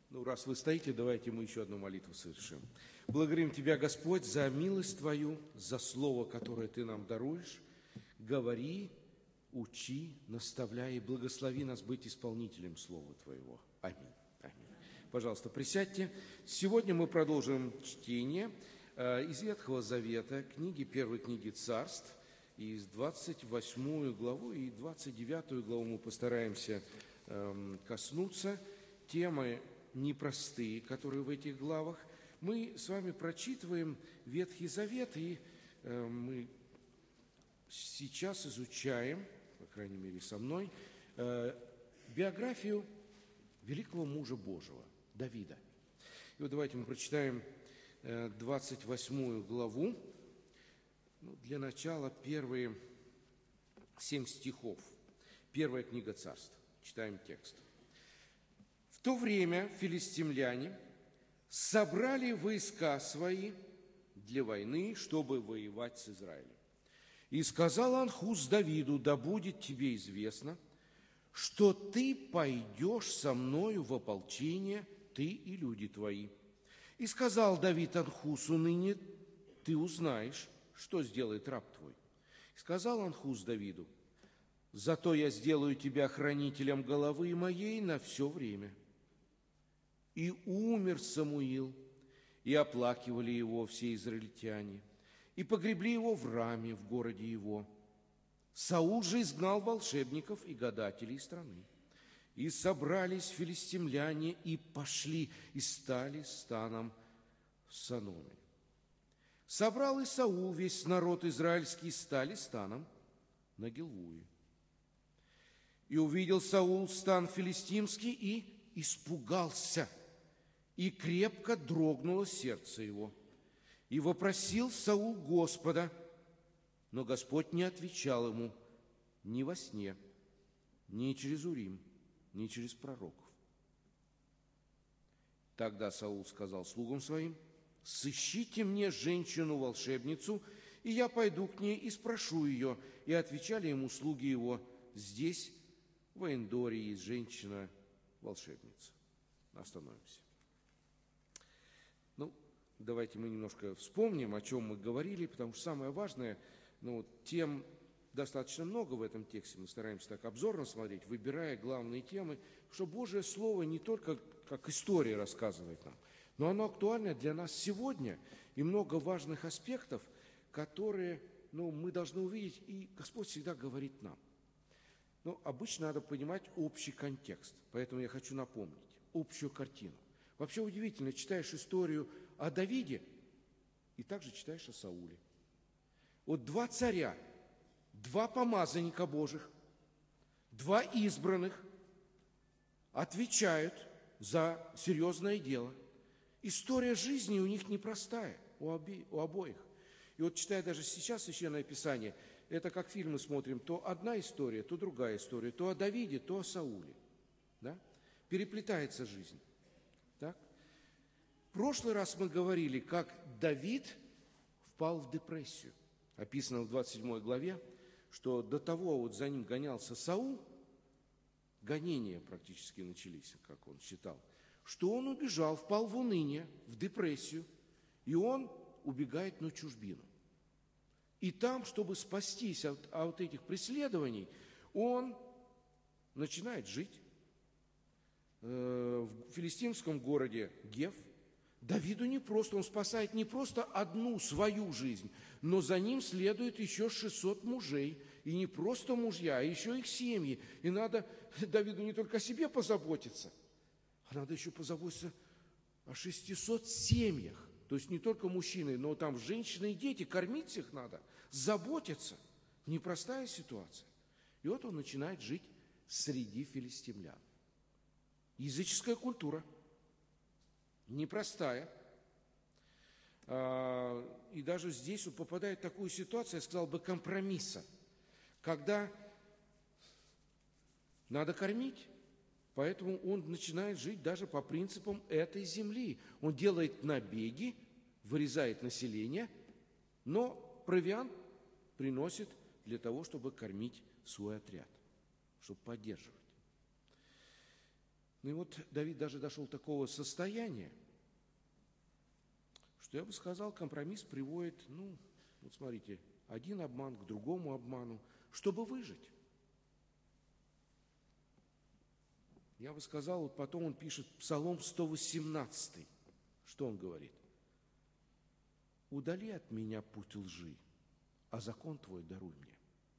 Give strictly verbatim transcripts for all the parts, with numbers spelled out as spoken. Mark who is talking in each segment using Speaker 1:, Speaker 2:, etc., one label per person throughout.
Speaker 1: Ну, раз вы стоите, давайте мы еще одну молитву совершим. Благодарим Тебя, Господь, за милость Твою, за слово, которое Ты нам даруешь. Говори, учи, наставляй и благослови нас быть исполнителем Слова Твоего. Аминь. Аминь. Пожалуйста, присядьте. Сегодня мы продолжим чтение из Ветхого Завета, книги, первой книги Царств, из двадцать восьмую главу и двадцать девятую главу мы постараемся э, коснуться. Темы непростые, которые в этих главах. Мы с вами прочитываем Ветхий Завет, и э, мы сейчас изучаем, по крайней мере со мной, э, биографию великого мужа Божьего, Давида. И вот давайте мы прочитаем э, двадцать восьмую главу. Ну, для начала первые семь стихов. Первая книга Царств. Читаем текст. В то время филистимляне собрали войска свои для войны, чтобы воевать с Израилем. И сказал Анхус Давиду: да будет тебе известно, что ты пойдешь со мною в ополчение, ты и люди твои. И сказал Давид Анхусу: ныне ты узнаешь, что сделает раб твой. И сказал Анхус Давиду: зато я сделаю тебя хранителем головы моей на все время. И умер Самуил, и оплакивали его все израильтяне, и погребли его в Раме, в городе его. Саул же изгнал волшебников и гадателей страны. И собрались филистимляне, и пошли, и стали станом в Саноме. Собрал и Саул весь народ израильский, стали станом на Гилвуе. И увидел Саул стан филистимский, и испугался, и крепко дрогнуло сердце его. И вопросил Саул Господа, но Господь не отвечал ему ни во сне, ни через Урим, ни через пророков. Тогда Саул сказал слугам своим: сыщите мне женщину-волшебницу, и я пойду к ней и спрошу ее. И отвечали ему слуги его: здесь, в Эндоре, есть женщина-волшебница. Остановимся. Ну, давайте мы немножко вспомним, о чем мы говорили, потому что самое важное, ну, тем достаточно много в этом тексте, мы стараемся так обзорно смотреть, выбирая главные темы, что Божье Слово не только как история рассказывает нам, но оно актуально для нас сегодня, и много важных аспектов, которые, ну, мы должны увидеть, и Господь всегда говорит нам. Но обычно надо понимать общий контекст, поэтому я хочу напомнить общую картину. Вообще удивительно, читаешь историю о Давиде, и также читаешь о Сауле. Вот два царя, два помазанника Божьих, два избранных отвечают за серьезное дело. История жизни у них непростая, у, оби, у обоих. И вот читая даже сейчас Священное Писание, это как фильмы смотрим, то одна история, то другая история, то о Давиде, то о Сауле. Да? Переплетается жизнь. Так? В прошлый раз мы говорили, как Давид впал в депрессию. Описано в двадцать седьмой главе, что до того вот за ним гонялся Саул, гонения практически начались, как он считал, что он убежал, впал в уныние, в депрессию, и он убегает на чужбину. И там, чтобы спастись от, от этих преследований, он начинает жить э, в филистимском городе Гев. Давиду не просто, он спасает не просто одну свою жизнь, но за ним следует еще шестьсот мужей, и не просто мужья, а еще их семьи. И надо Давиду не только о себе позаботиться, а надо еще позаботиться о шестисот семьях. То есть не только мужчины, но там женщины и дети, кормить их надо, заботиться. Непростая ситуация. И вот он начинает жить среди филистимлян. Языческая культура. Непростая. И даже здесь он попадает в такую ситуацию, я сказал бы, компромисса, когда надо кормить, поэтому он начинает жить даже по принципам этой земли. Он делает набеги, вырезает население, но провиант приносит для того, чтобы кормить свой отряд, чтобы поддерживать. Ну и вот Давид даже дошел до такого состояния, что, я бы сказал, компромисс приводит, ну, вот смотрите, один обман к другому обману, чтобы выжить. Я бы сказал, вот потом он пишет Псалом сто восемнадцатый. Что он говорит? «Удали от меня путь лжи, а закон твой даруй мне».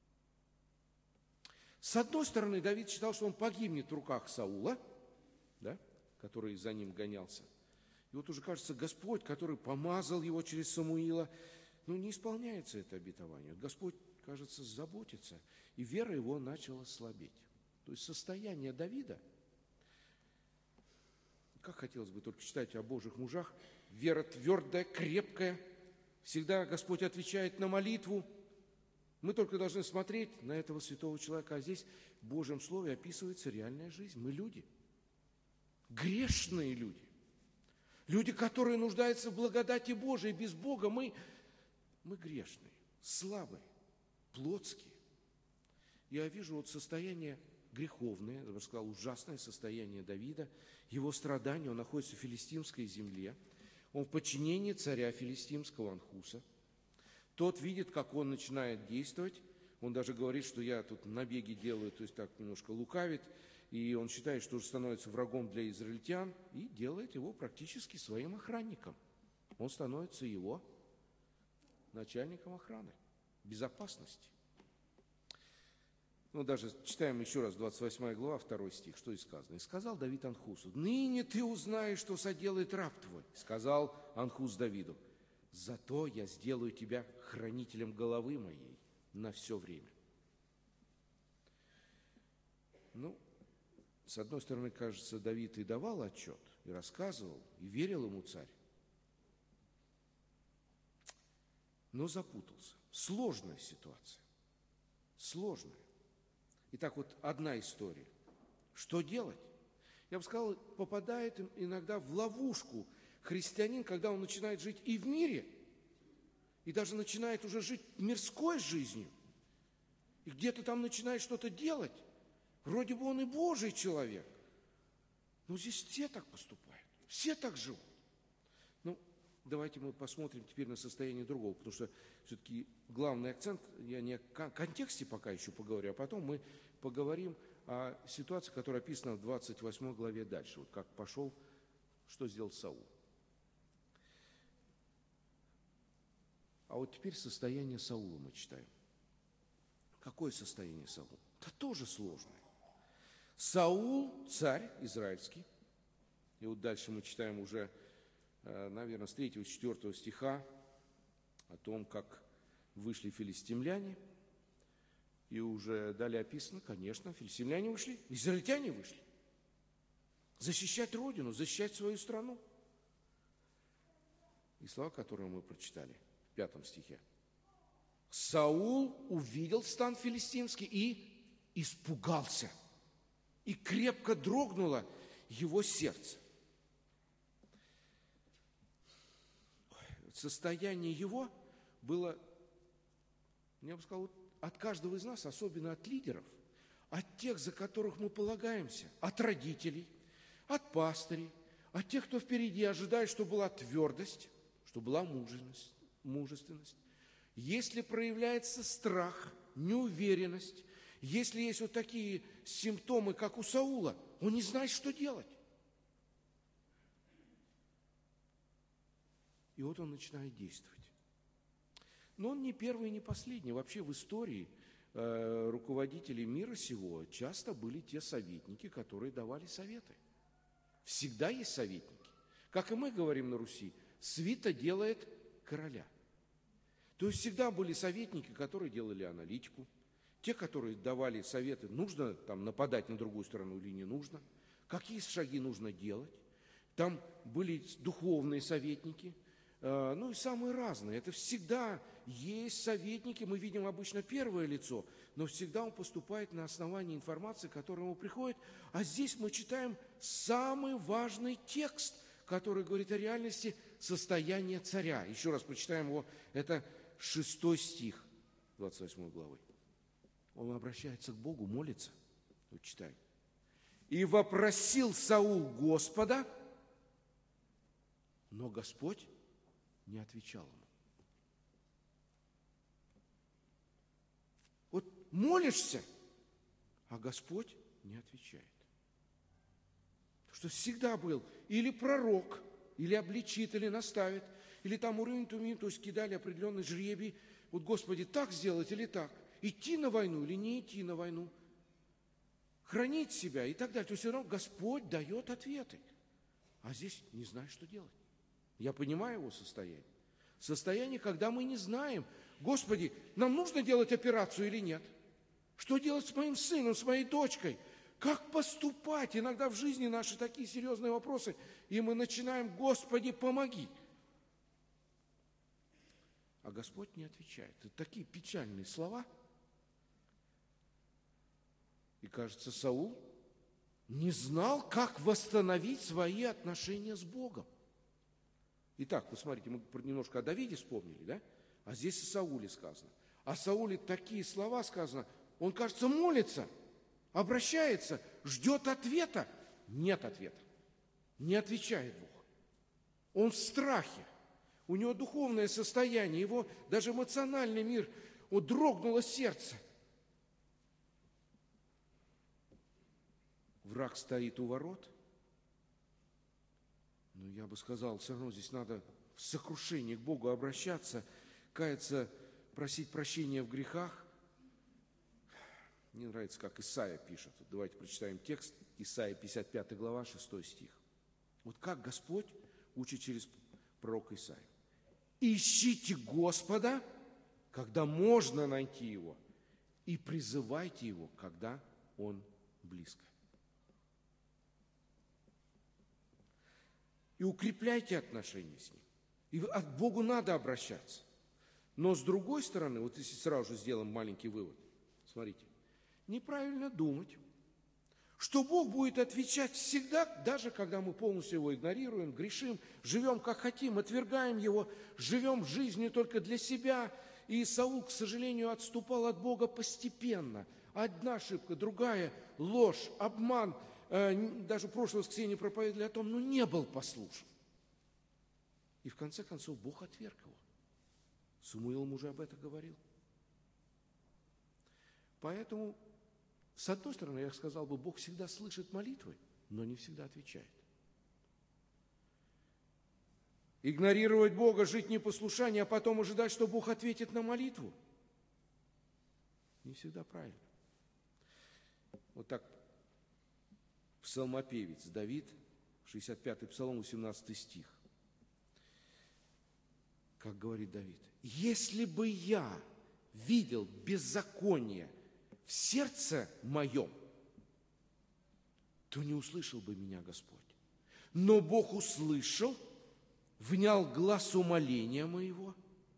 Speaker 1: С одной стороны, Давид считал, что он погибнет в руках Саула, да, который за ним гонялся. И вот уже, кажется, Господь, который помазал его через Самуила, ну, не исполняется это обетование. Господь, кажется, заботится, и вера его начала слабеть. То есть состояние Давида, как хотелось бы только читать о Божьих мужах, вера твердая, крепкая, всегда Господь отвечает на молитву. Мы только должны смотреть на этого святого человека, а здесь в Божьем Слове описывается реальная жизнь. Мы люди, грешные люди, люди, которые нуждаются в благодати Божией. Без Бога мы, мы грешные, слабые, плотские. Я вижу вот состояние греховное, я бы сказал, ужасное состояние Давида, его страдания. Он находится в филистимской земле, он в подчинении царя филистимского Анхуса. Тот видит, как он начинает действовать, он даже говорит, что я тут набеги делаю, то есть так немножко лукавит, и он считает, что уже становится врагом для израильтян, и делает его практически своим охранником. Он становится его начальником охраны, безопасности. Ну, даже читаем еще раз, двадцать восьмая глава, второй стих, что и сказано. «И сказал Давид Анхусу: ныне ты узнаешь, что соделает раб твой. Сказал Анхус Давиду: зато я сделаю тебя хранителем головы моей на все время». Ну, с одной стороны, кажется, Давид и давал отчет, и рассказывал, и верил ему царь, но запутался. Сложная ситуация, сложная. Итак, вот одна история. Что делать? Я бы сказал, попадает иногда в ловушку христианин, когда он начинает жить и в мире, и даже начинает уже жить мирской жизнью, и где-то там начинает что-то делать. Вроде бы он и Божий человек, но здесь все так поступают, все так живут. Ну, давайте мы посмотрим теперь на состояние другого, потому что все-таки главный акцент, я не о контексте пока еще поговорю, а потом мы поговорим о ситуации, которая описана в двадцать восьмой главе дальше. Вот как пошел, что сделал Саул. А вот теперь состояние Саула мы читаем. Какое состояние Саула? Это тоже сложное. Саул, царь израильский, и вот дальше мы читаем уже, наверное, с третьего, четвертого стиха о том, как вышли филистимляне, и уже далее описано, конечно, филистимляне вышли, израильтяне вышли защищать родину, защищать свою страну. И слова, которые мы прочитали в пятом стихе. Саул увидел стан филистимский и испугался, и крепко дрогнуло его сердце. Состояние его было, я бы сказал, от каждого из нас, особенно от лидеров, от тех, за которых мы полагаемся, от родителей, от пастырей, от тех, кто впереди ожидает, чтобы была твердость, чтобы была мужественность, мужественность. Если проявляется страх, неуверенность, если есть вот такие симптомы, как у Саула, он не знает, что делать. И вот он начинает действовать. Но он не первый и не последний. Вообще в истории э, руководителей мира сего часто были те советники, которые давали советы. Всегда есть советники. Как и мы говорим на Руси, свита делает короля. То есть всегда были советники, которые делали аналитику, те, которые давали советы, нужно там нападать на другую сторону или не нужно, какие шаги нужно делать. Там были духовные советники, ну и самые разные. Это всегда есть советники, мы видим обычно первое лицо, но всегда он поступает на основании информации, которая ему приходит. А здесь мы читаем самый важный текст, который говорит о реальности состояния царя. Еще раз прочитаем его, это шестой стих двадцать восьмой главы. Он обращается к Богу, молится. Вот читаем. И вопросил Саул Господа, но Господь не отвечал ему. Вот молишься, а Господь не отвечает. Что всегда был или пророк, или обличит, или наставит, или там урын тумин, то есть кидали определенный жребий. Вот, Господи, так сделать или так? Идти на войну или не идти на войну? Хранить себя и так далее. То есть все равно Господь дает ответы. А здесь не знаешь, что делать. Я понимаю его состояние. Состояние, когда мы не знаем, Господи, нам нужно делать операцию или нет? Что делать с моим сыном, с моей дочкой? Как поступать? Иногда в жизни наши такие серьезные вопросы, и мы начинаем: Господи, помоги. А Господь не отвечает. Это такие печальные слова. И, кажется, Саул не знал, как восстановить свои отношения с Богом. Итак, посмотрите, мы немножко о Давиде вспомнили, да? А здесь о Сауле сказано. О Сауле такие слова сказано. Он, кажется, молится, обращается, ждет ответа. Нет ответа. Не отвечает Бог. Он в страхе. У него духовное состояние, его даже эмоциональный мир, вот дрогнуло сердце. Враг стоит у ворот. Но я бы сказал, все равно здесь надо в сокрушении к Богу обращаться, каяться, просить прощения в грехах. Мне нравится, как Исаия пишет. Давайте прочитаем текст. Исаия, пятьдесят пятая глава, шестой стих. Вот как Господь учит через пророка Исаию. Ищите Господа, когда можно найти Его, и призывайте Его, когда Он близко. И укрепляйте отношения с Ним. И к Богу надо обращаться. Но с другой стороны, вот если сразу же сделаем маленький вывод, смотрите, неправильно думать, что Бог будет отвечать всегда, даже когда мы полностью Его игнорируем, грешим, живем как хотим, отвергаем Его, живем жизнью только для себя. И Саул, к сожалению, отступал от Бога постепенно. Одна ошибка, другая ложь, обман. Даже в прошлое воскресенье проповедовали о том, но не был послушен. И в конце концов Бог отверг его. Самуил ему уже об этом говорил. Поэтому, с одной стороны, я сказал бы, Бог всегда слышит молитвы, но не всегда отвечает. Игнорировать Бога, жить непослушание, а потом ожидать, что Бог ответит на молитву, не всегда правильно. Вот так псалмопевец Давид, шестьдесят пятый псалом, восемнадцатый стих. Как говорит Давид: «Если бы я видел беззаконие в сердце моем, то не услышал бы меня Господь. Но Бог услышал, внял глас умоления моего».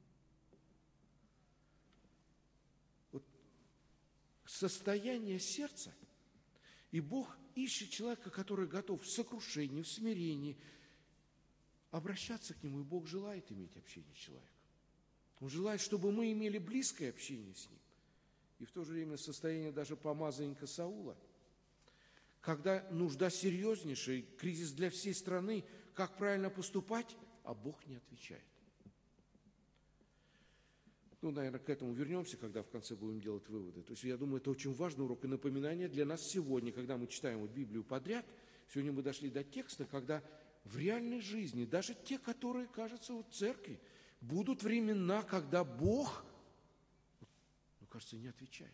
Speaker 1: Вот состояние сердца, и Бог ищет человека, который готов в сокрушении, в смирении обращаться к Нему, и Бог желает иметь общение с человеком. Он желает, чтобы мы имели близкое общение с Ним. И в то же время состояние даже помазанника Саула, когда нужда серьезнейшая, кризис для всей страны, как правильно поступать, а Бог не отвечает. Ну, наверное, к этому вернемся, когда в конце будем делать выводы. То есть, я думаю, это очень важный урок и напоминание для нас сегодня, когда мы читаем вот Библию подряд. Сегодня мы дошли до текста, когда в реальной жизни, даже те, которые, кажется, вот в церкви, будут времена, когда Бог, ну, кажется, не отвечает.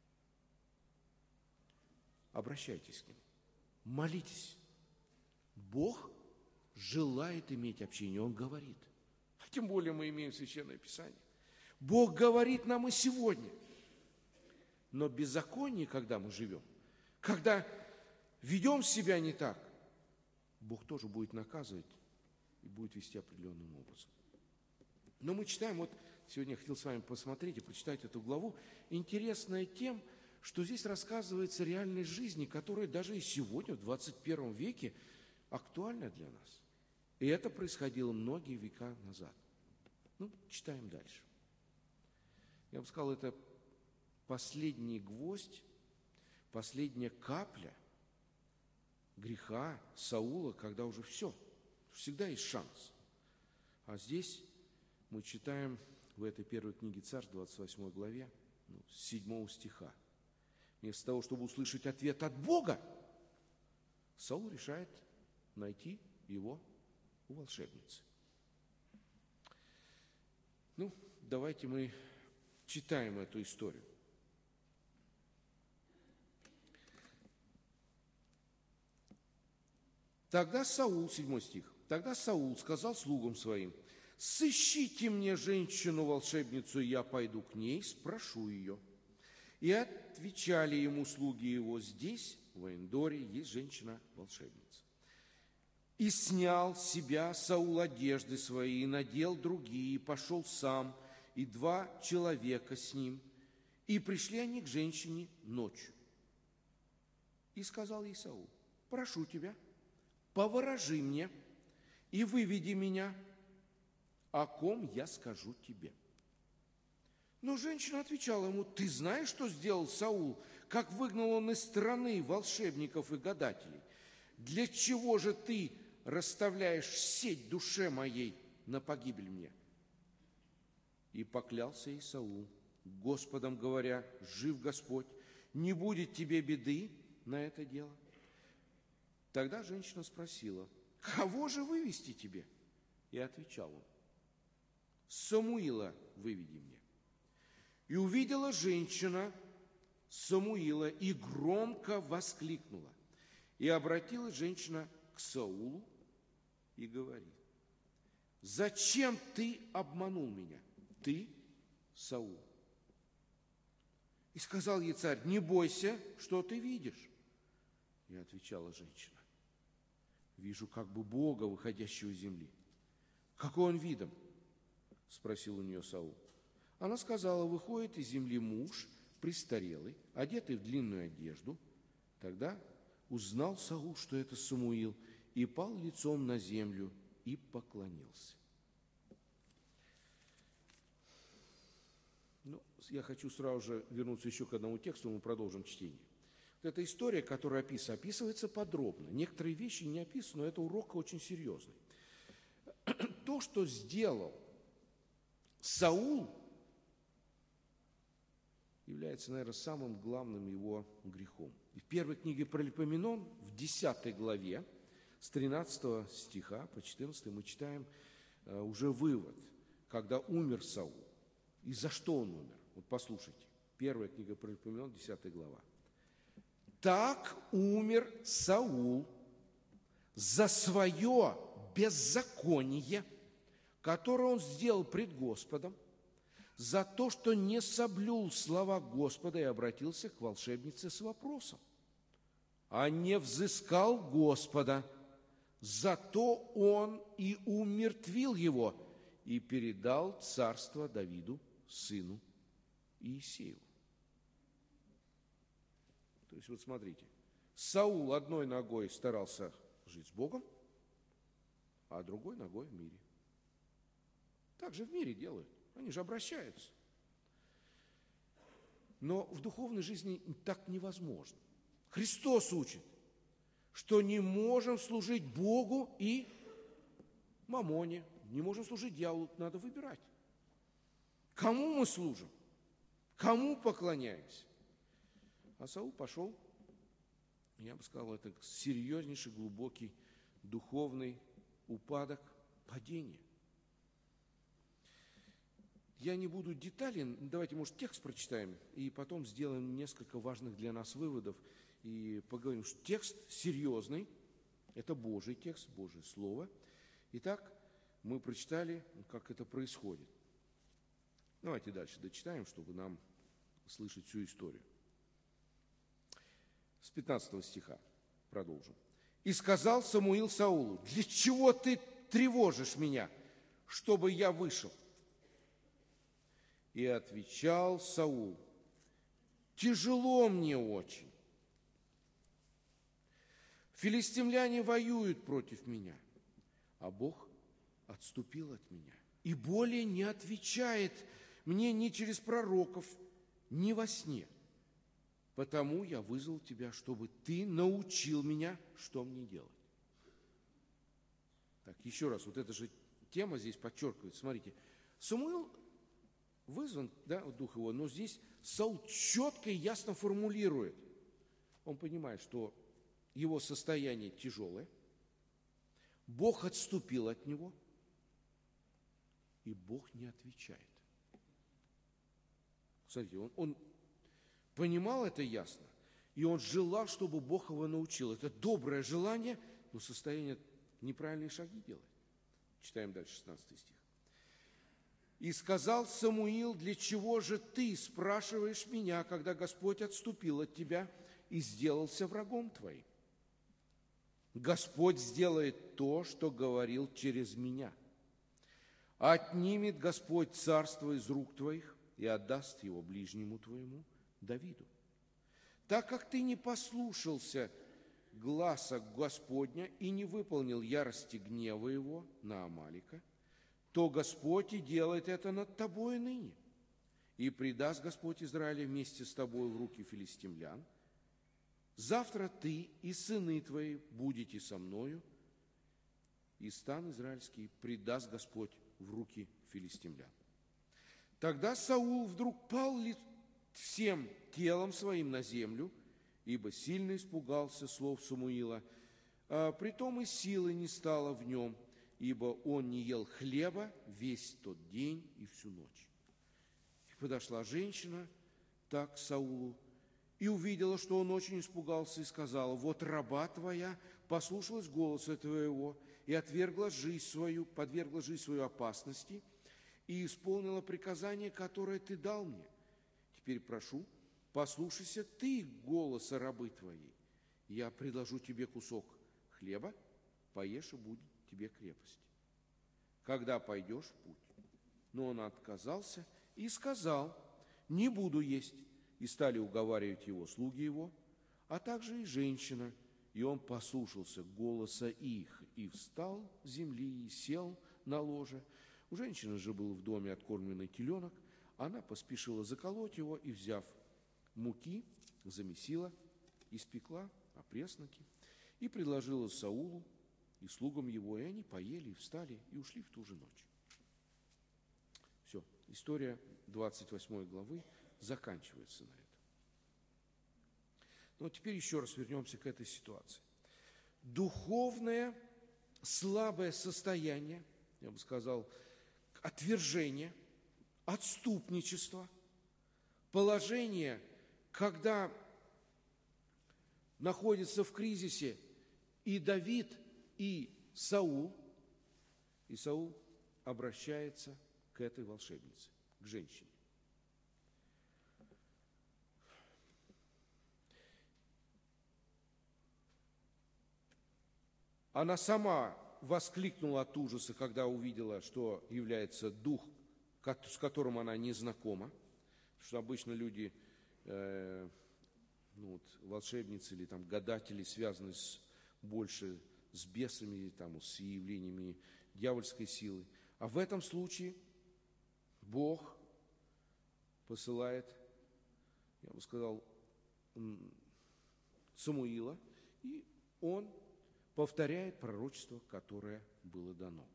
Speaker 1: Обращайтесь к Нему, молитесь. Бог желает иметь общение, Он говорит. А тем более мы имеем Священное Писание. Бог говорит нам и сегодня. Но беззаконие, когда мы живем, когда ведем себя не так, Бог тоже будет наказывать и будет вести определенным образом. Но мы читаем, вот сегодня я хотел с вами посмотреть и прочитать эту главу, интересная тем, что здесь рассказывается о реальной жизни, которая даже и сегодня, в двадцать первом веке, актуальна для нас. И это происходило многие века назад. Ну, читаем дальше. Я бы сказал, это последний гвоздь, последняя капля греха Саула, когда уже все, всегда есть шанс. А здесь мы читаем в этой первой книге Царств, двадцать восьмой главе, ну, с седьмого стиха. Вместо того, чтобы услышать ответ от Бога, Саул решает найти его у волшебницы. Ну, давайте мы читаем эту историю. Тогда Саул, седьмой стих, тогда Саул сказал слугам своим: «Сыщите мне женщину-волшебницу, и я пойду к ней, спрошу ее». И отвечали ему слуги его: «Здесь, в Эндоре, есть женщина-волшебница». И снял с себя Саул одежды свои, и надел другие, и пошел сам, и два человека с ним. И пришли они к женщине ночью. И сказал ей Саул: «Прошу тебя, поворожи мне и выведи меня, о ком я скажу тебе». Но женщина отвечала ему: «Ты знаешь, что сделал Саул, как выгнал он из страны волшебников и гадателей? Для чего же ты расставляешь сеть душе моей на погибель мне?» И поклялся ей Саул Господом, говоря: «Жив Господь, не будет тебе беды на это дело». Тогда женщина спросила: «Кого же вывести тебе?» И отвечал он: «Самуила выведи мне». И увидела женщина Самуила и громко воскликнула. И обратилась женщина к Саулу и говорит: «Зачем ты обманул меня, ты, Саул?» И сказал ей царь: «Не бойся, что ты видишь». И отвечала женщина: «Вижу как бы Бога, выходящего из земли». «Какой он видом?» – спросил у нее Саул. Она сказала: «Выходит из земли муж, престарелый, одетый в длинную одежду». Тогда узнал Саул, что это Самуил, и пал лицом на землю и поклонился. Ну, я хочу сразу же вернуться еще к одному тексту, мы продолжим чтение. Вот эта история, которая описывается, описывается подробно. Некоторые вещи не описаны, но это урок очень серьезный. То, что сделал Саул, является, наверное, самым главным его грехом. И в первой книге Паралипоменон, в десятой главе, с тринадцатого стиха по четырнадцатый мы читаем э, уже вывод, когда умер Саул. И за что он умер? Вот послушайте. Первая книга Паралипоменон, десятая глава. «Так умер Саул за свое беззаконие, которое он сделал пред Господом, за то, что не соблюл слова Господа и обратился к волшебнице с вопросом, а не взыскал Господа, зато он и умертвил его и передал царство Давиду, сыну Иисееву». То есть вот смотрите, Саул одной ногой старался жить с Богом, а другой ногой в мире. Так же в мире делают. Они же обращаются. Но в духовной жизни так невозможно. Христос учит, что не можем служить Богу и мамоне, не можем служить дьяволу, надо выбирать. Кому мы служим? Кому поклоняемся? А Саул пошел, я бы сказал, это серьезнейший, глубокий духовный упадок, падение. Я не буду детален, давайте, может, текст прочитаем, и потом сделаем несколько важных для нас выводов, и поговорим, что текст серьезный, это Божий текст, Божье Слово. Итак, мы прочитали, как это происходит. Давайте дальше дочитаем, чтобы нам слышать всю историю. С пятнадцатого стиха продолжим. «И сказал Самуил Саулу: для чего ты тревожишь меня, чтобы я вышел? И отвечал Саул: тяжело мне очень. Филистимляне воюют против меня, а Бог отступил от меня и более не отвечает мне ни через пророков, ни во сне. потому я вызвал тебя, чтобы ты научил меня, что мне делать. Так, еще раз, вот эта же тема здесь подчеркивается. Смотрите, Самуил вызван, да, дух его, но здесь Саул четко и ясно формулирует. Он понимает, что его состояние тяжелое, Бог отступил от него, и Бог не отвечает. Смотрите, он, он понимал это ясно, и он желал, чтобы Бог его научил. Это доброе желание, но состояние неправильные шаги делать. Читаем дальше шестнадцатый стих. «И сказал Самуил, для чего же ты спрашиваешь меня, когда Господь отступил от тебя и сделался врагом твоим? Господь сделает то, что говорил через меня. Отнимет Господь царство из рук твоих и отдаст его ближнему твоему, Давиду. Так как ты не послушался гласа Господня и не выполнил ярости гнева его на Амалика, то Господь и делает это над тобой ныне. И предаст Господь Израиля вместе с тобой в руки филистимлян. Завтра ты и сыны твои будете со мною, и стан израильский предаст Господь в руки филистимлян». Тогда Саул вдруг пал всем телом своим на землю, ибо сильно испугался слов Самуила, а притом и силы не стало в нем, ибо он не ел хлеба весь тот день и всю ночь. И подошла женщина так к Саулу, и увидела, что он очень испугался, и сказала: «Вот раба твоя послушалась голоса твоего и отвергла жизнь свою, подвергла жизнь свою опасности и исполнила приказание, которое ты дал мне. Теперь прошу, послушайся ты голоса рабы твоей. Я предложу тебе кусок хлеба, поешь, и будет тебе крепость, когда пойдешь в путь». Но он отказался и сказал: «Не буду есть». И стали уговаривать его слуги его, а также и женщина. И он послушался голоса их, и встал с земли, и сел на ложе. У женщины же был в доме откормленный теленок. Она поспешила заколоть его, и, взяв муки, замесила, испекла опресноки, и предложила Саулу и слугам его, и они поели, и встали, и ушли в ту же ночь. Все, история двадцать восьмой главы заканчивается на этом. Но теперь еще раз вернемся к этой ситуации. Духовное слабое состояние, я бы сказал, отвержение, отступничество, положение, когда находится в кризисе и Давид, и Саул, и Саул обращается к этой волшебнице, к женщине. Она сама воскликнула от ужаса, когда увидела, что является дух, с которым она не знакома. Потому что обычно люди, э, ну, вот, волшебницы или там, гадатели, связаны с, больше с бесами, там, с явлениями дьявольской силы. А в этом случае Бог посылает, я бы сказал, Самуила, и он повторяет пророчество, которое было дано.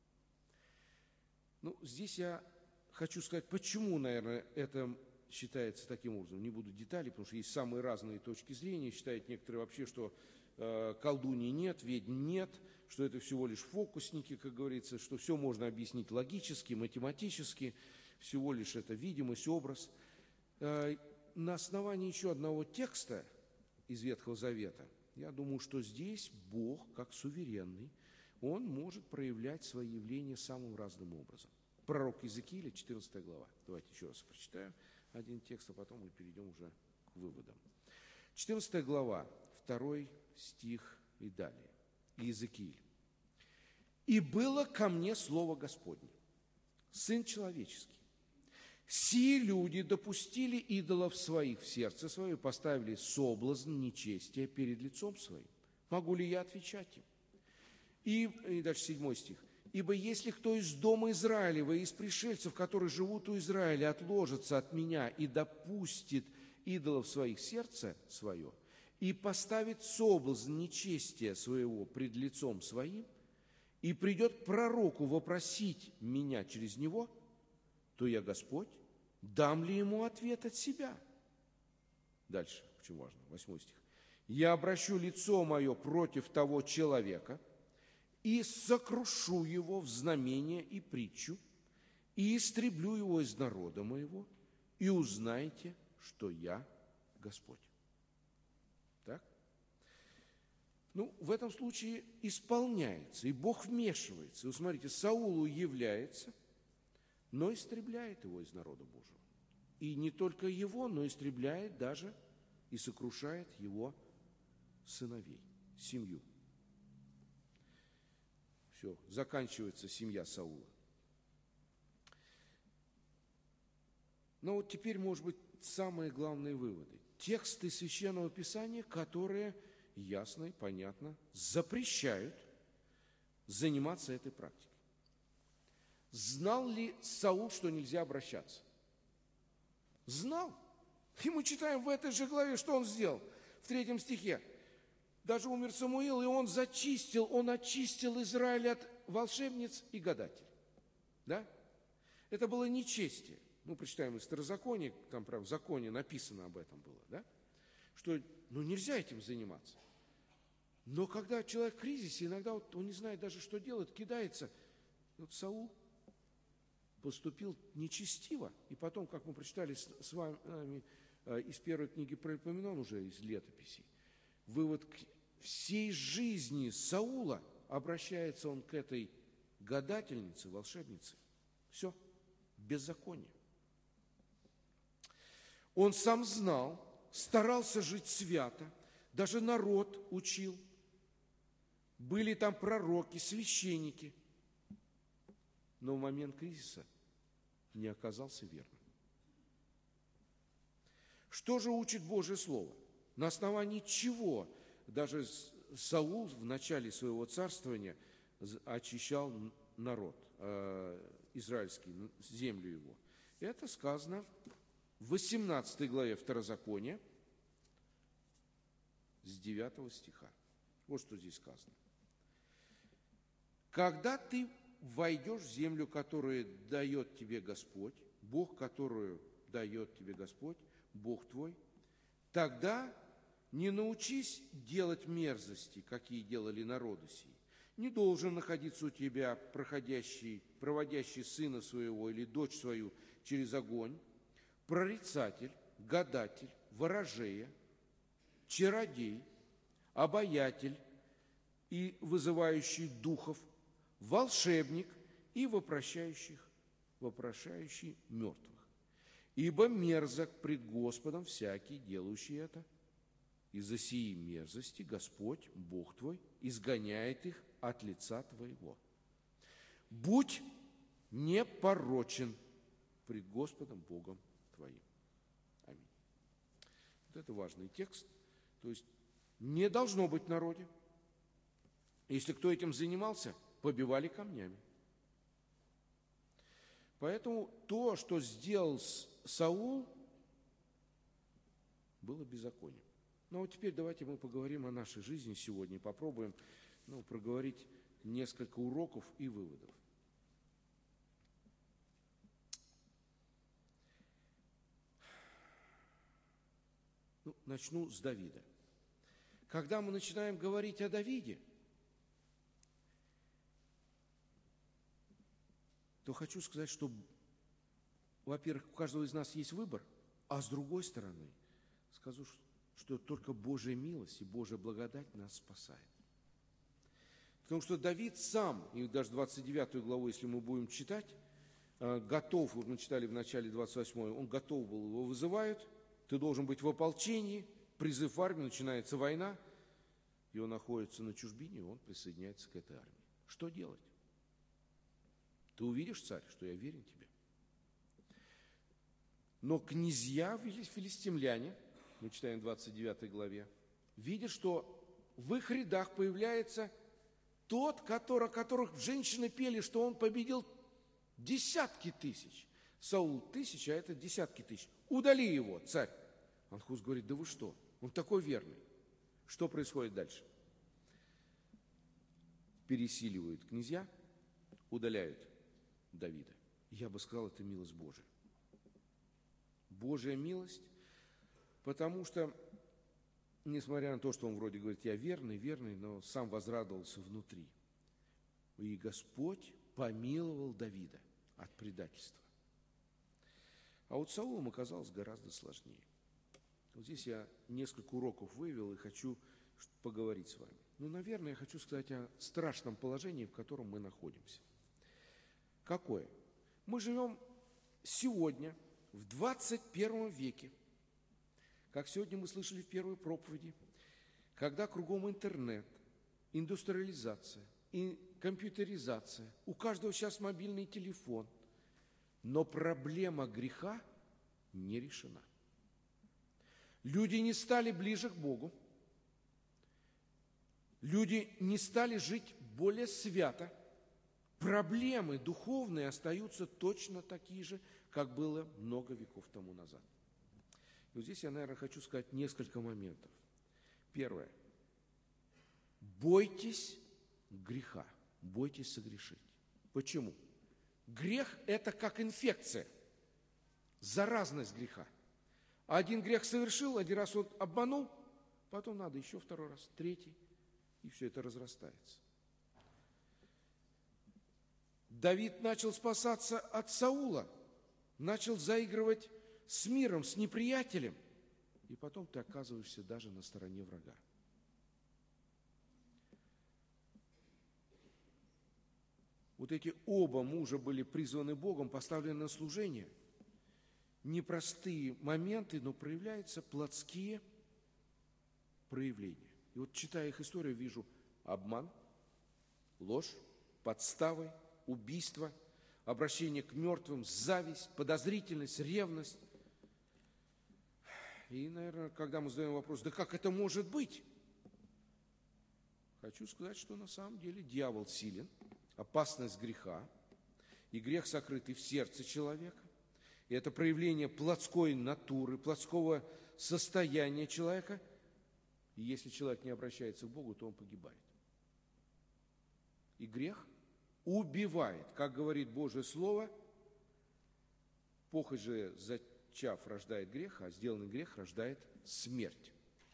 Speaker 1: Ну, здесь я хочу сказать, почему, наверное, это считается таким образом. Не буду деталей, потому что есть самые разные точки зрения. Считают некоторые вообще, что э, колдуньи нет, ведьм нет, что это всего лишь фокусники, как говорится, что все можно объяснить логически, математически, всего лишь это видимость, образ. Э, на основании еще одного текста из Ветхого Завета, я думаю, что здесь Бог, как суверенный, Он может проявлять свои явления самым разным образом. Пророк Иезекииля, четырнадцатая глава. Давайте еще раз прочитаю один текст, а потом мы перейдем уже к выводам. четырнадцатая глава, второй стих и далее. Иезекииль. «И было ко мне слово Господне, Сын человеческий. Сии люди допустили идолов своих в сердце свое, поставили соблазн нечестия перед лицом своим. Могу ли я отвечать им?» И, и дальше седьмой стих. «Ибо если кто из дома Израилева, из пришельцев, которые живут у Израиля, отложится от меня и допустит идолов своих сердца свое и поставит соблазн нечестия своего пред лицом своим, и придет к пророку вопросить меня через него, то я, Господь, дам ли ему ответ от себя? Дальше, очень важно, восьмой стих. Я обращу лицо мое против того человека и сокрушу его в знамение и притчу, и истреблю его из народа моего, и узнаете, что я Господь. Так? Ну, в этом случае исполняется, и Бог вмешивается. Вы смотрите, Саулу является, но истребляет его из народа Божьего. И не только его, но истребляет даже и сокрушает его сыновей, семью. Все, заканчивается семья Саула. Но вот теперь, может быть, самые главные выводы. Тексты Священного Писания, которые ясно и понятно запрещают заниматься этой практикой. Знал ли Саул, что нельзя обращаться? Знал. И мы читаем в этой же главе, что он сделал. В третьем стихе. Даже умер Самуил, и он зачистил, он очистил Израиль от волшебниц и гадателей. Да? Это было нечестие. Ну, прочитаем из Второзакония, там, правда, в законе написано об этом было, да? Что, ну, нельзя этим заниматься. Но когда человек в кризисе, иногда вот он не знает даже, что делать, кидается. Вот Саул поступил нечестиво, и потом, как мы прочитали с вами из первой книги Паралипоменон, уже из летописей, вывод к всей жизни Саула обращается он к этой гадательнице, волшебнице. Все, беззаконие. Он сам знал, старался жить свято, даже народ учил. Были там пророки, священники. Но в момент кризиса не оказался верным. Что же учит Божье Слово? На основании чего даже Саул в начале своего царствования очищал народ э, израильский, землю его? Это сказано в восемнадцатой главе Второзакония с девятого стиха. Вот что здесь сказано. Когда ты войдешь в землю, которую дает тебе Господь, Бог, которую дает тебе Господь, Бог твой, тогда не научись делать мерзости, какие делали народы сии. Не должен находиться у тебя проходящий, проводящий сына своего или дочь свою через огонь, прорицатель, гадатель, ворожея, чародей, обаятель и вызывающий духов, волшебник и вопрошающих, вопрошающий мертвых. Ибо мерзок пред Господом всякий, делающий это. Из-за сии мерзости Господь, Бог твой, изгоняет их от лица твоего. Будь непорочен пред Господом Богом твоим. Аминь. Вот это важный текст. То есть не должно быть в народе. Если кто этим занимался, побивали камнями. Поэтому то, что сделал Саул, было беззаконием. Ну вот теперь давайте мы поговорим о нашей жизни сегодня, попробуем ну, проговорить несколько уроков и выводов. Ну, начну с Давида. Когда мы начинаем говорить о Давиде, то хочу сказать, что, во-первых, у каждого из нас есть выбор, а с другой стороны, скажу, что только Божья милость и Божья благодать нас спасает. Потому что Давид сам, и даже двадцать девятую главу, если мы будем читать, готов, вот мы читали в начале двадцать восьмой, он готов был, его вызывают, ты должен быть в ополчении, призыв в армию, начинается война, и он находится на чужбине, и он присоединяется к этой армии. Что делать? Ты увидишь, царь, что я верен тебе. Но князья филистимляне, мы читаем в двадцать девятой главе, видят, что в их рядах появляется тот, который, которых женщины пели, что он победил десятки тысяч. Саул тысяч, а это десятки тысяч. Удали его, царь. Анхус говорит: да вы что, он такой верный. Что происходит дальше? Пересиливают князья, удаляют Давида. Я бы сказал, это милость Божия. Божья милость, потому что, несмотря на то, что он вроде говорит: я верный, верный, но сам возрадовался внутри. И Господь помиловал Давида от предательства. А вот Саулом оказалось гораздо сложнее. Вот здесь я несколько уроков вывел и хочу поговорить с вами. Ну, наверное, я хочу сказать о страшном положении, в котором мы находимся. Какое? Мы живем сегодня, в двадцать первом веке, как сегодня мы слышали в первой проповеди, когда кругом интернет, индустриализация и компьютеризация, у каждого сейчас мобильный телефон, но проблема греха не решена. Люди не стали ближе к Богу, люди не стали жить более свято, проблемы духовные остаются точно такие же, как было много веков тому назад. И вот здесь я, наверное, хочу сказать несколько моментов. Первое. Бойтесь греха, бойтесь согрешить. Почему? Грех – это как инфекция, заразность греха. Один грех совершил, один раз он обманул, потом надо еще второй раз, третий, и все это разрастается. Давид начал спасаться от Саула, начал заигрывать с миром, с неприятелем, и потом ты оказываешься даже на стороне врага. Вот эти оба мужа были призваны Богом, поставлены на служение. Непростые моменты, но проявляются плотские проявления. И вот, читая их историю, вижу обман, ложь, подставы, убийство, обращение к мертвым, зависть, подозрительность, ревность. И, наверное, когда мы задаем вопрос: да как это может быть? Хочу сказать, что на самом деле дьявол силен, опасность греха, и грех сокрытый в сердце человека. И это проявление плотской натуры, плотского состояния человека. И если человек не обращается к Богу, то он погибает. И грех убивает. Как говорит Божье Слово, похоть же зачав рождает грех, а сделанный грех рождает смерть.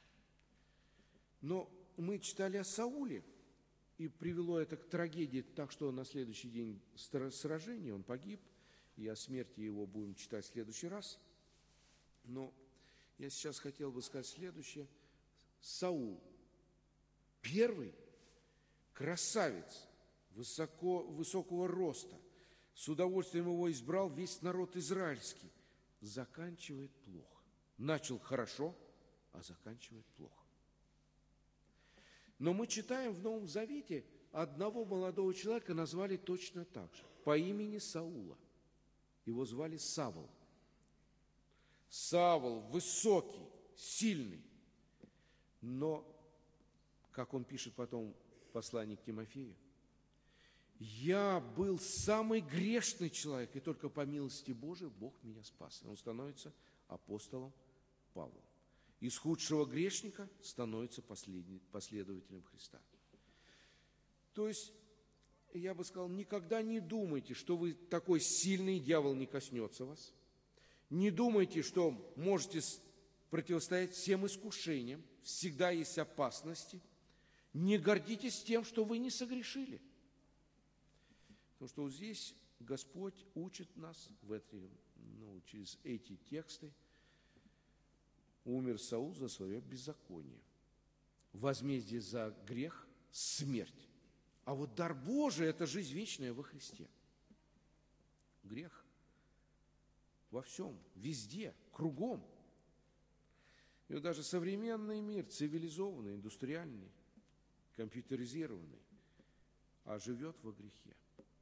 Speaker 1: Но мы читали о Сауле, и привело это к трагедии, так что на следующий день сражения он погиб, и о смерти его будем читать в следующий раз. Но я сейчас хотел бы сказать следующее. Саул, первый красавец, высоко, высокого роста, с удовольствием его избрал весь народ израильский, заканчивает плохо. Начал хорошо, а заканчивает плохо. Но мы читаем в Новом Завете, одного молодого человека назвали точно так же, по имени Саула. Его звали Савл. Савл высокий, сильный. Но, как он пишет потом в послании к Тимофею, я был самый грешный человек, и только по милости Божией Бог меня спас. И он становится апостолом Павлом. Из худшего грешника становится последователем Христа. То есть, я бы сказал, никогда не думайте, что вы такой сильный, дьявол не коснется вас. Не думайте, что можете противостоять всем искушениям. Всегда есть опасности. Не гордитесь тем, что вы не согрешили. Потому что вот здесь Господь учит нас в эти, ну, через эти тексты. Умер Саул за свое беззаконие. Возмездие за грех – смерть. А вот дар Божий – это жизнь вечная во Христе. Грех во всем, везде, кругом. И вот даже современный мир, цивилизованный, индустриальный, компьютеризированный, а живет во грехе.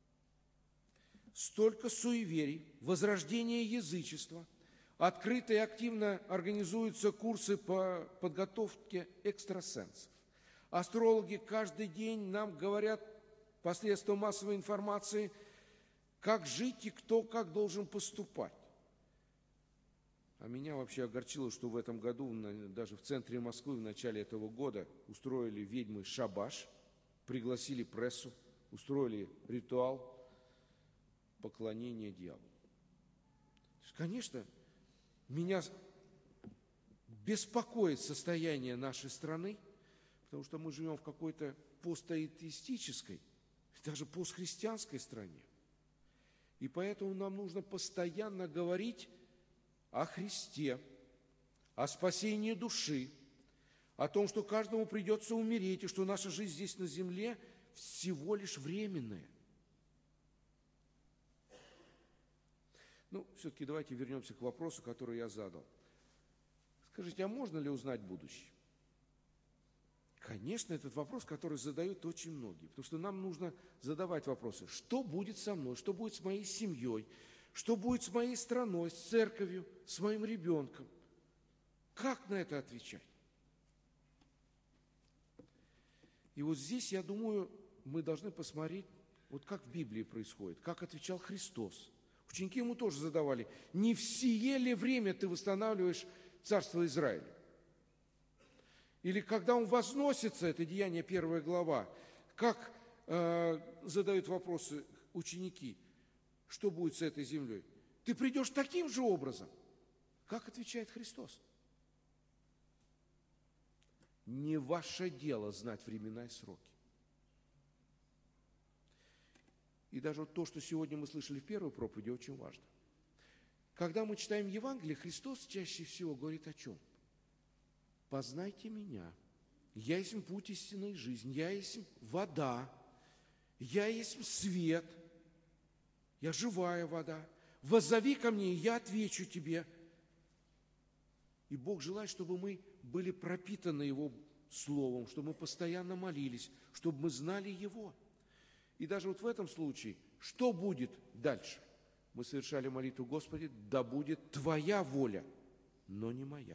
Speaker 1: Столько суеверий, возрождение язычества, открыто и активно организуются курсы по подготовке экстрасенсов. Астрологи каждый день нам говорят посредством массовой информации, как жить и кто как должен поступать. А меня вообще огорчило, что в этом году, даже в центре Москвы, в начале этого года, устроили ведьмы шабаш, пригласили прессу, устроили ритуал поклонения дьяволу. То есть, конечно, меня беспокоит состояние нашей страны, потому что мы живем в какой-то постатеистической, даже постхристианской стране. И поэтому нам нужно постоянно говорить о Христе, о спасении души, о том, что каждому придется умереть, и что наша жизнь здесь на земле всего лишь временная. Ну, все-таки давайте вернемся к вопросу, который я задал. Скажите, а можно ли узнать будущее? Конечно, этот вопрос, который задают очень многие, потому что нам нужно задавать вопросы. Что будет со мной? Что будет с моей семьей? Что будет с моей страной, с церковью, с моим ребенком? Как на это отвечать? И вот здесь, я думаю, мы должны посмотреть, вот как в Библии происходит, как отвечал Христос. Ученики ему тоже задавали, не в сие ли время ты восстанавливаешь царство Израиля? Или когда он возносится, это Деяние первая глава, как э, задают вопросы ученики, что будет с этой землей? Ты придешь таким же образом? Как отвечает Христос? Не ваше дело знать времена и сроки. И даже вот то, что сегодня мы слышали в первой проповеди, очень важно. Когда мы читаем Евангелие, Христос чаще всего говорит о чем? Познайте меня. Я есть путь истинной жизни. Я есть вода. Я есть свет. Я живая вода. Воззови ко мне, и я отвечу тебе. И Бог желает, чтобы мы были пропитаны Его Словом, чтобы мы постоянно молились, чтобы мы знали Его. И даже вот в этом случае, что будет дальше? Мы совершали молитву: Господи, да будет Твоя воля, но не моя.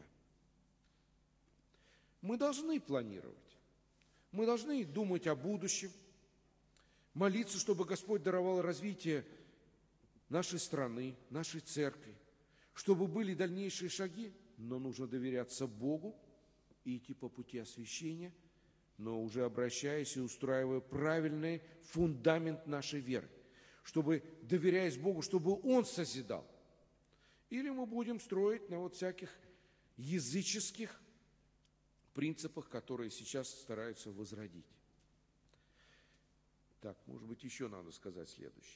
Speaker 1: Мы должны планировать, мы должны думать о будущем, молиться, чтобы Господь даровал развитие нашей страны, нашей церкви, чтобы были дальнейшие шаги, но нужно доверяться Богу и идти по пути освящения, но уже обращаясь и устраивая правильный фундамент нашей веры, чтобы, доверяясь Богу, чтобы Он созидал. Или мы будем строить на вот всяких языческих принципах, которые сейчас стараются возродить. Так, может быть, еще надо сказать следующее.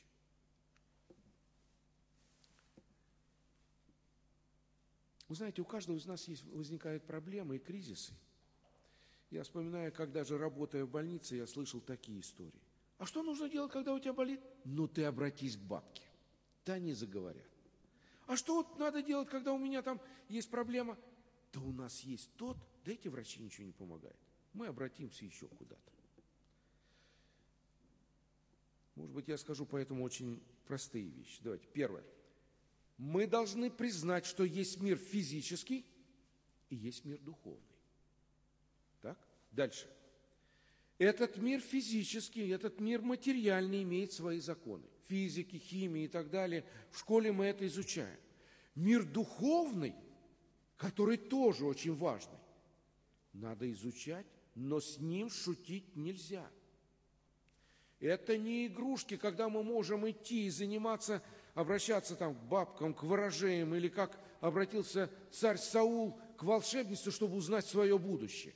Speaker 1: Вы знаете, у каждого из нас есть, возникают проблемы и кризисы. Я вспоминаю, как даже работая в больнице, я слышал такие истории. А что нужно делать, когда у тебя болит? Ну, ты обратись к бабке. Да они заговорят. А что вот надо делать, когда у меня там есть проблема? Да у нас есть тот, да эти врачи ничего не помогают. Мы обратимся еще куда-то. Может быть, я скажу поэтому очень простые вещи. Давайте, первое. Мы должны признать, что есть мир физический и есть мир духовный. Так? Дальше. Этот мир физический, этот мир материальный имеет свои законы. Физики, химии и так далее. В школе мы это изучаем. Мир духовный, который тоже очень важный, надо изучать, но с ним шутить нельзя. Это не игрушки, когда мы можем идти и заниматься, обращаться там к бабкам, к ворожеям, или как обратился царь Саул к волшебнице, чтобы узнать свое будущее.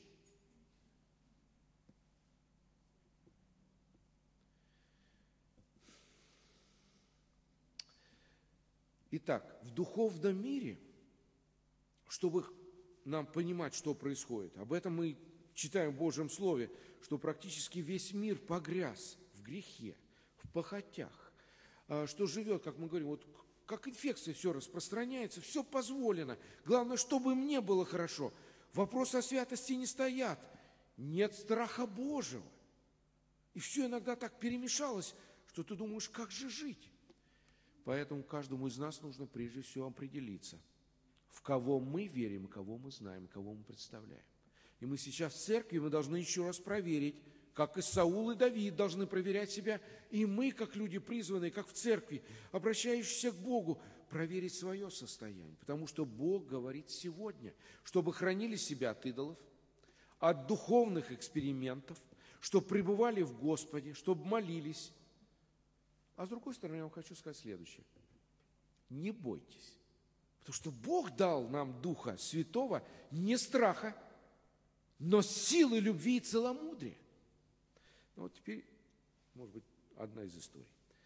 Speaker 1: Итак, в духовном мире, чтобы нам понимать, что происходит, об этом мы читаем в Божьем Слове, что практически весь мир погряз в грехе, в похотях, что живет, как мы говорим, вот как инфекция все распространяется, все позволено. Главное, чтобы мне было хорошо. Вопросы о святости не стоят. Нет страха Божьего. И все иногда так перемешалось, что ты думаешь, как же жить? Поэтому каждому из нас нужно прежде всего определиться, в кого мы верим, кого мы знаем, кого мы представляем. И мы сейчас в церкви, мы должны еще раз проверить, как и Саул и Давид должны проверять себя, и мы, как люди призванные, как в церкви, обращающиеся к Богу, проверить свое состояние, потому что Бог говорит сегодня, чтобы хранили себя от идолов, от духовных экспериментов, чтобы пребывали в Господе, чтобы молились. А с другой стороны, я вам хочу сказать следующее. Не бойтесь, потому что Бог дал нам Духа Святого не страха, но силы любви и целомудрия. Ну вот теперь, может быть, одна из историй.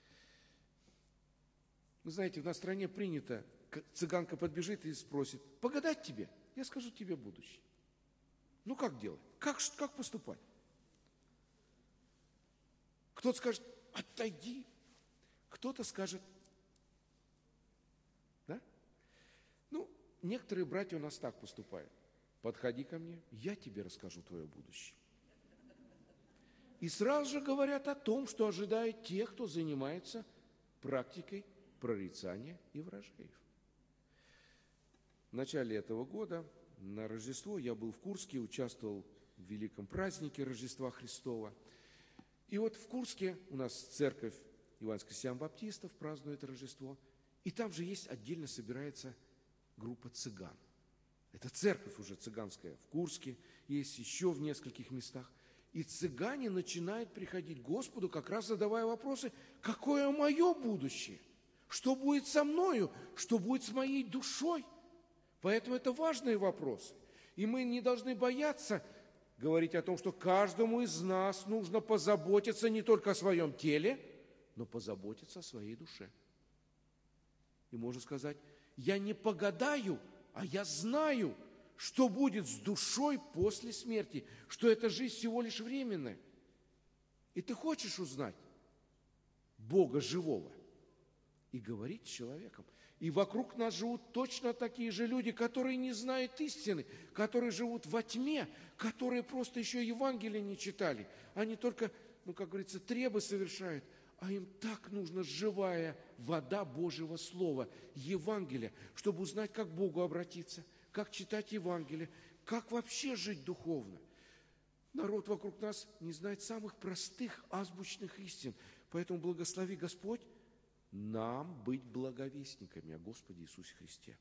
Speaker 1: Вы знаете, в нашей стране принято, цыганка подбежит и спросит: погадать тебе? Я скажу тебе будущее. Ну как делать? Как, как поступать? Кто-то скажет: отойди. Кто-то скажет: да? Ну, некоторые братья у нас так поступают. Подходи ко мне, я тебе расскажу твое будущее. И сразу же говорят о том, что ожидает тех, кто занимается практикой прорицания и ворожеев. В начале этого года на Рождество я был в Курске, участвовал в великом празднике Рождества Христова. И вот в Курске у нас церковь Евангельских-Христиан-Баптистов празднует Рождество, и там же есть, отдельно собирается группа цыган. Это церковь уже цыганская в Курске, есть еще в нескольких местах. И цыгане начинают приходить к Господу, как раз задавая вопросы: какое мое будущее? Что будет со мною? Что будет с моей душой? Поэтому это важные вопросы. И мы не должны бояться говорить о том, что каждому из нас нужно позаботиться не только о своем теле, но позаботиться о своей душе. И можно сказать: я не погадаю, а я знаю, что будет с душой после смерти, что эта жизнь всего лишь временная. И ты хочешь узнать Бога живого и говорить с человеком. И вокруг нас живут точно такие же люди, которые не знают истины, которые живут во тьме, которые просто еще Евангелие не читали. Они только, ну, как говорится, требы совершают, а им так нужна живая вода Божьего Слова, Евангелия, чтобы узнать, как к Богу обратиться, как читать Евангелие, как вообще жить духовно. Народ вокруг нас не знает самых простых азбучных истин, поэтому благослови Господь нам быть благовестниками о Господе Иисусе Христе.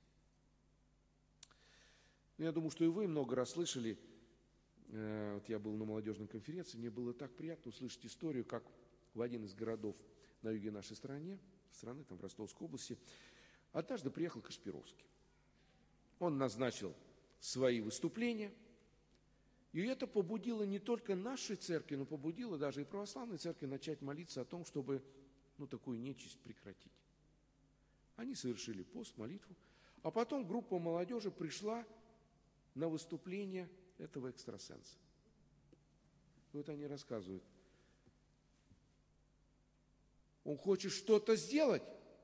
Speaker 1: Я думаю, что и вы много раз слышали, вот я был на молодежной конференции, мне было так приятно услышать историю, как в один из городов на юге нашей страны, страны, там в Ростовской области, однажды приехал Кашпировский. Он назначил свои выступления, и это побудило не только нашей церкви, но побудило даже и православной церкви начать молиться о том, чтобы, ну, такую нечисть прекратить. Они совершили пост, молитву, а потом группа молодежи пришла на выступление этого экстрасенса. И вот они рассказывают: он хочет что-то сделать,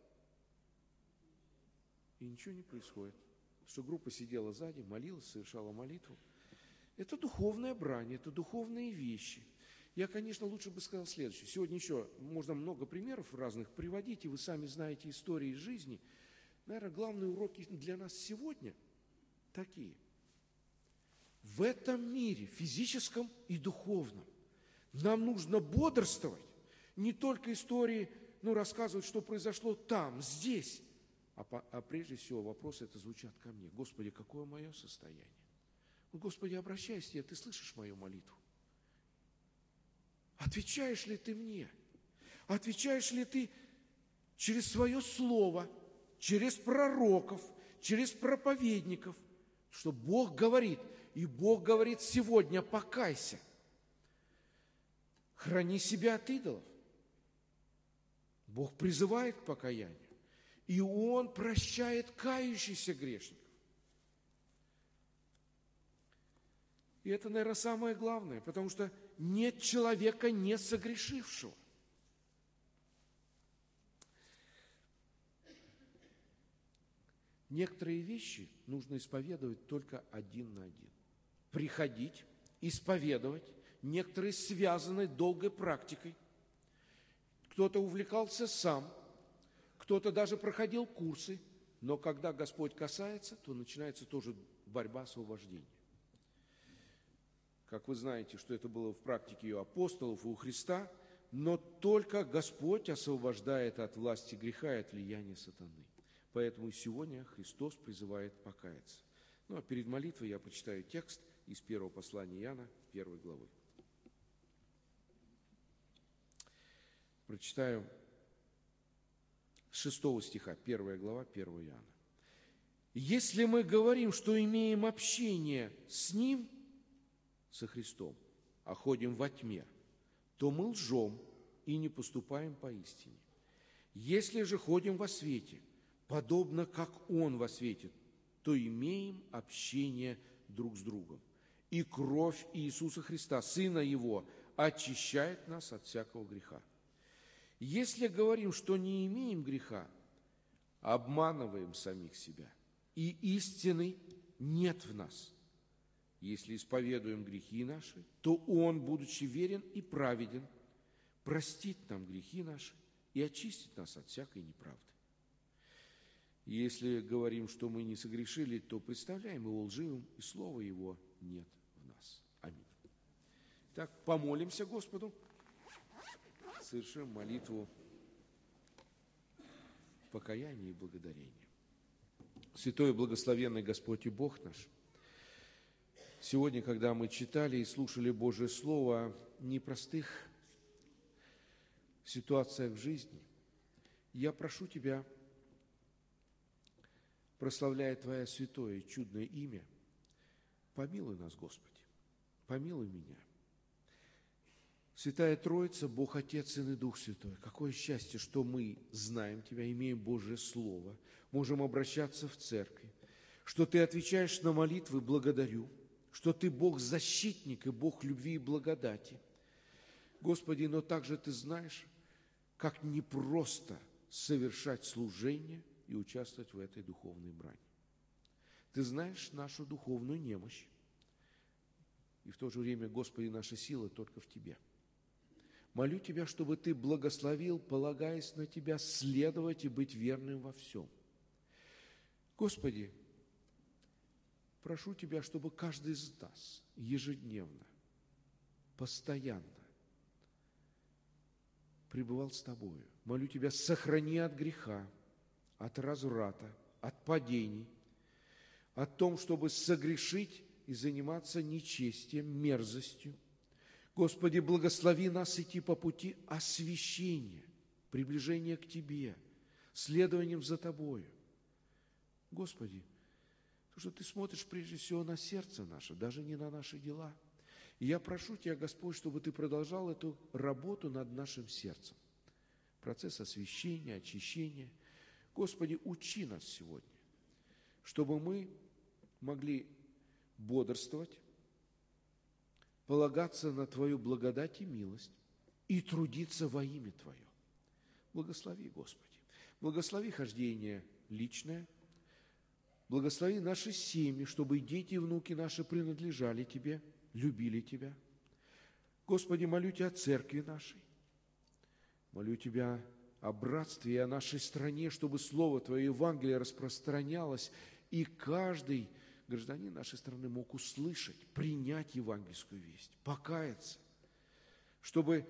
Speaker 1: и ничего не происходит. Потому что группа сидела сзади, молилась, совершала молитву. Это духовная брань, это духовные вещи. Я, конечно, лучше бы сказал следующее. Сегодня еще можно много примеров разных приводить, и вы сами знаете истории из жизни. Наверное, главные уроки для нас сегодня такие. В этом мире, физическом и духовном, нам нужно бодрствовать. Не только истории, ну, рассказывать, что произошло там, здесь, а, по, а прежде всего вопросы это звучат ко мне. Господи, какое мое состояние? Ну, Господи, обращайся к тебе, ты слышишь мою молитву? Отвечаешь ли ты мне? Отвечаешь ли ты через свое слово, через пророков, через проповедников, что Бог говорит, и Бог говорит сегодня: покайся, храни себя от идолов. Бог призывает к покаянию, и Он прощает кающихся грешников. И это, наверное, самое главное, потому что нет человека, не согрешившего. Некоторые вещи нужно исповедовать только один на один. Приходить, исповедовать. Некоторые связаны долгой практикой. Кто-то увлекался сам, кто-то даже проходил курсы, но когда Господь касается, то начинается тоже борьба освобождения. Как вы знаете, что это было в практике и у апостолов, и у Христа, но только Господь освобождает от власти греха и от влияния сатаны. Поэтому сегодня Христос призывает покаяться. Ну а перед молитвой я почитаю текст из первого послания Иоанна, первой главы. Прочитаю с шестого стиха, первая глава, первого Иоанна. «Если мы говорим, что имеем общение с Ним, со Христом, а ходим во тьме, то мы лжем и не поступаем поистине. Если же ходим во свете, подобно как Он во свете, то имеем общение друг с другом. И кровь Иисуса Христа, Сына Его, очищает нас от всякого греха. Если говорим, что не имеем греха, обманываем самих себя, и истины нет в нас. Если исповедуем грехи наши, то Он, будучи верен и праведен, простит нам грехи наши и очистит нас от всякой неправды. Если говорим, что мы не согрешили, то представляем Его лживым, и слова Его нет в нас. Аминь. Так, помолимся Господу, совершим молитву покаяния и благодарения. Святой и благословенный Господь и Бог наш, сегодня, когда мы читали и слушали Божие Слово о непростых ситуациях в жизни, я прошу Тебя, прославляя Твое святое и чудное имя, помилуй нас, Господи, помилуй меня. Святая Троица, Бог Отец, Сын и Дух Святой, какое счастье, что мы знаем Тебя, имеем Божие Слово, можем обращаться в церкви, что Ты отвечаешь на молитвы, благодарю, что Ты Бог-защитник и Бог любви и благодати. Господи, но также Ты знаешь, как непросто совершать служение и участвовать в этой духовной брани. Ты знаешь нашу духовную немощь, и в то же время, Господи, наша сила только в Тебе. Молю Тебя, чтобы Ты благословил, полагаясь на Тебя, следовать и быть верным во всем. Господи, прошу Тебя, чтобы каждый из нас ежедневно, постоянно пребывал с Тобою. Молю Тебя, сохрани от греха, от разврата, от падений, о том, чтобы согрешить и заниматься нечестием, мерзостью. Господи, благослови нас идти по пути освящения, приближения к Тебе, следованием за Тобою. Господи, то, что Ты смотришь прежде всего на сердце наше, даже не на наши дела. И я прошу Тебя, Господь, чтобы Ты продолжал эту работу над нашим сердцем. Процесс освящения, очищения. Господи, учи нас сегодня, чтобы мы могли бодрствовать, полагаться на Твою благодать и милость и трудиться во имя Твое. Благослови, Господи. Благослови хождение личное, благослови наши семьи, чтобы дети и внуки наши принадлежали Тебе, любили Тебя. Господи, молю Тебя о церкви нашей, молю Тебя о братстве и о нашей стране, чтобы Слово Твое, Евангелие распространялось, и каждый гражданин нашей страны мог услышать, принять евангельскую весть, покаяться, чтобы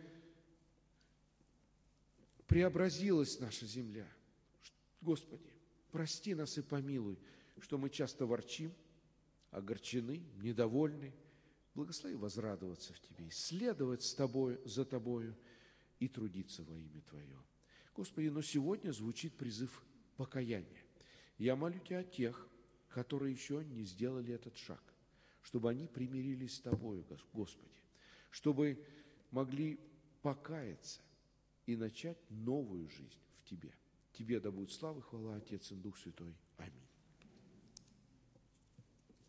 Speaker 1: преобразилась наша земля. Господи, прости нас и помилуй, что мы часто ворчим, огорчены, недовольны. Благослови возрадоваться в Тебе, следовать с Тобой, за Тобою и трудиться во имя Твое. Господи, но сегодня звучит призыв покаяния. Я молю Тебя о тех, которые еще не сделали этот шаг, чтобы они примирились с Тобою, Господи, чтобы могли покаяться и начать новую жизнь в Тебе. Тебе да будет слава и хвала, Отец и Дух Святой. Аминь.